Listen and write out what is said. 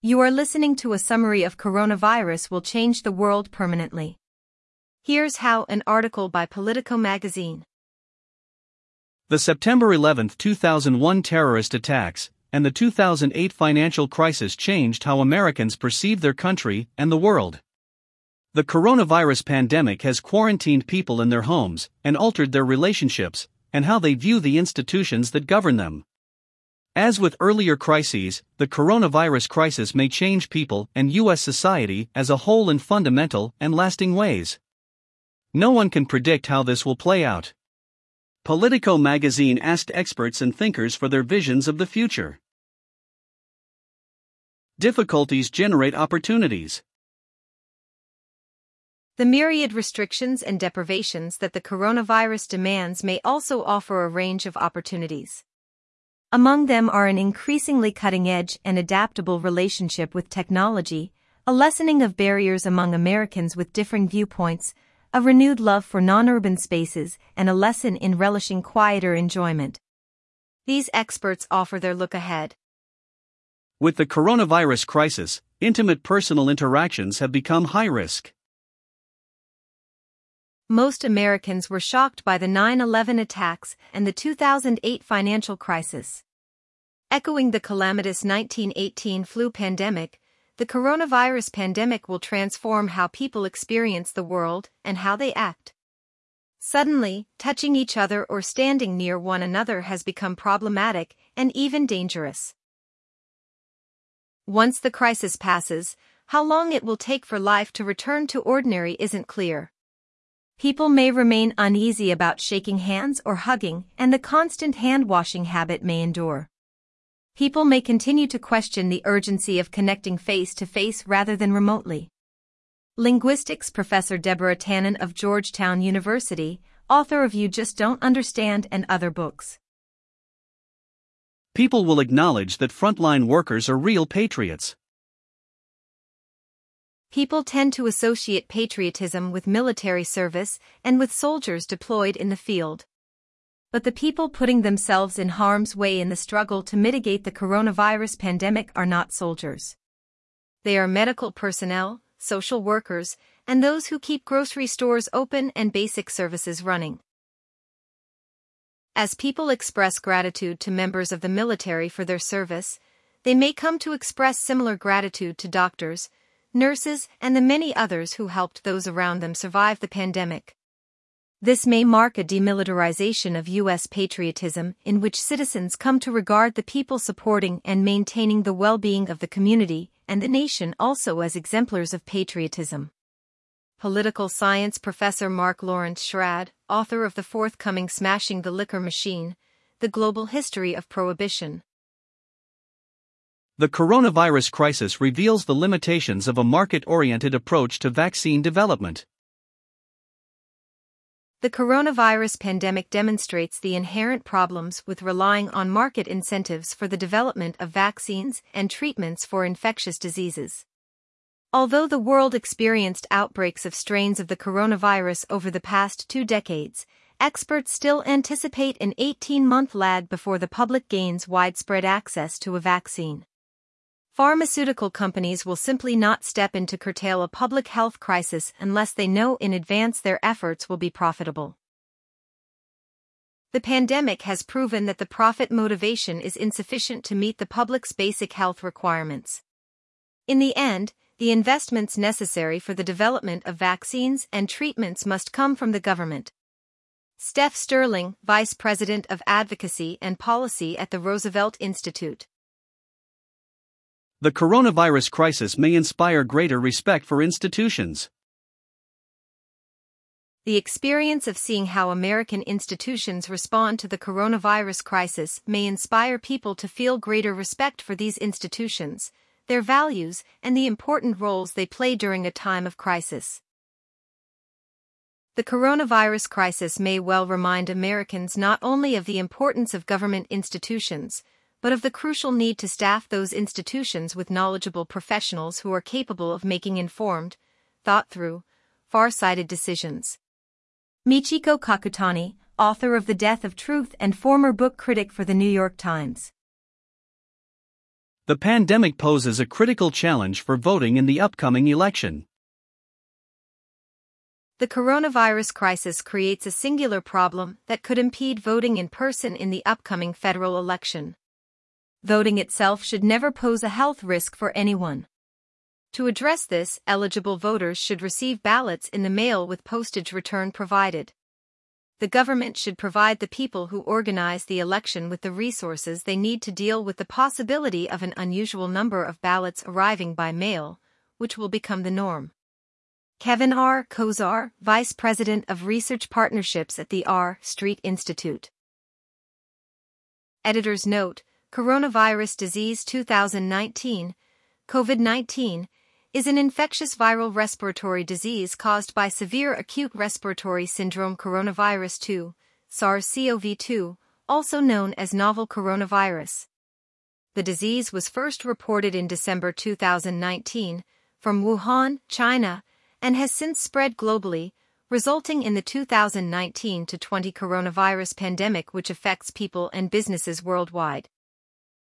You are listening to a summary of Coronavirus Will Change the World Permanently. Here's how, an article by Politico magazine. The September 11, 2001 terrorist attacks and the 2008 financial crisis changed how Americans perceive their country and the world. The coronavirus pandemic has quarantined people in their homes and altered their relationships and how they view the institutions that govern them. As with earlier crises, the coronavirus crisis may change people and U.S. society as a whole in fundamental and lasting ways. No one can predict how this will play out. Politico magazine asked experts and thinkers for their visions of the future. Difficulties generate opportunities. The myriad restrictions and deprivations that the coronavirus demands may also offer a range of opportunities. Among them are an increasingly cutting-edge and adaptable relationship with technology, a lessening of barriers among Americans with differing viewpoints, a renewed love for non-urban spaces, and a lesson in relishing quieter enjoyment. These experts offer their look ahead. With the coronavirus crisis, intimate personal interactions have become high risk. Most Americans were shocked by the 9/11 attacks and the 2008 financial crisis. Echoing the calamitous 1918 flu pandemic, the coronavirus pandemic will transform how people experience the world and how they act. Suddenly, touching each other or standing near one another has become problematic and even dangerous. Once the crisis passes, how long it will take for life to return to ordinary isn't clear. People may remain uneasy about shaking hands or hugging, and the constant hand-washing habit may endure. People may continue to question the urgency of connecting face-to-face rather than remotely. Linguistics professor Deborah Tannen of Georgetown University, author of You Just Don't Understand and other books. People will acknowledge that frontline workers are real patriots. People tend to associate patriotism with military service and with soldiers deployed in the field. But the people putting themselves in harm's way in the struggle to mitigate the coronavirus pandemic are not soldiers. They are medical personnel, social workers, and those who keep grocery stores open and basic services running. As people express gratitude to members of the military for their service, they may come to express similar gratitude to doctors, nurses, and the many others who helped those around them survive the pandemic. This may mark a demilitarization of U.S. patriotism in which citizens come to regard the people supporting and maintaining the well-being of the community and the nation also as exemplars of patriotism. Political science professor Mark Lawrence Schrad, author of the forthcoming Smashing the Liquor Machine, The Global History of Prohibition. The coronavirus crisis reveals the limitations of a market-oriented approach to vaccine development. The coronavirus pandemic demonstrates the inherent problems with relying on market incentives for the development of vaccines and treatments for infectious diseases. Although the world experienced outbreaks of strains of the coronavirus over the past 2 decades, experts still anticipate an 18-month lag before the public gains widespread access to a vaccine. Pharmaceutical companies will simply not step in to curtail a public health crisis unless they know in advance their efforts will be profitable. The pandemic has proven that the profit motivation is insufficient to meet the public's basic health requirements. In the end, the investments necessary for the development of vaccines and treatments must come from the government. Steph Sterling, Vice President of Advocacy and Policy at the Roosevelt Institute. The coronavirus crisis may inspire greater respect for institutions. The experience of seeing how American institutions respond to the coronavirus crisis may inspire people to feel greater respect for these institutions, their values, and the important roles they play during a time of crisis. The coronavirus crisis may well remind Americans not only of the importance of government institutions, but of the crucial need to staff those institutions with knowledgeable professionals who are capable of making informed, thought-through, far-sighted decisions. Michiko Kakutani, author of The Death of Truth and former book critic for The New York Times. The pandemic poses a critical challenge for voting in the upcoming election. The coronavirus crisis creates a singular problem that could impede voting in person in the upcoming federal election. Voting itself should never pose a health risk for anyone. To address this, eligible voters should receive ballots in the mail with postage return provided. The government should provide the people who organize the election with the resources they need to deal with the possibility of an unusual number of ballots arriving by mail, which will become the norm. Kevin R. Kozar, Vice President of Research Partnerships at the R. Street Institute. Editor's note: Coronavirus disease 2019, COVID-19, is an infectious viral respiratory disease caused by severe acute respiratory syndrome coronavirus 2, SARS-CoV-2, also known as novel coronavirus. The disease was first reported in December 2019 from Wuhan, China, and has since spread globally, resulting in the 2019-20 coronavirus pandemic, which affects people and businesses worldwide.